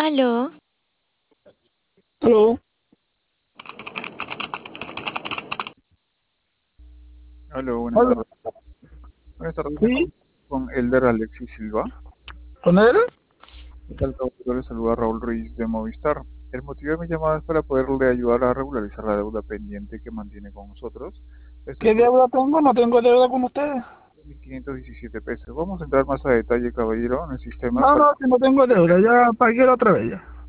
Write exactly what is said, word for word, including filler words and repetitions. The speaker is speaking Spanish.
Aló, Aló, Hola, buenas hola, tardes. Buenas tardes, me sí, comunico con Elder Alexis Silva. ¿con él? ¿Qué tal, caballero? Le saluda Raúl Ruiz de Movistar. El motivo de mi llamada es para poderle ayudar a regularizar la deuda pendiente que mantiene con nosotros. Esto es ¿Qué por deuda tengo? No tengo deuda con ustedes. mil quinientos diecisiete pesos. Vamos a entrar más a detalle, caballero, en el sistema No, para... no, que no tengo deuda, ya pagué la otra vez ya.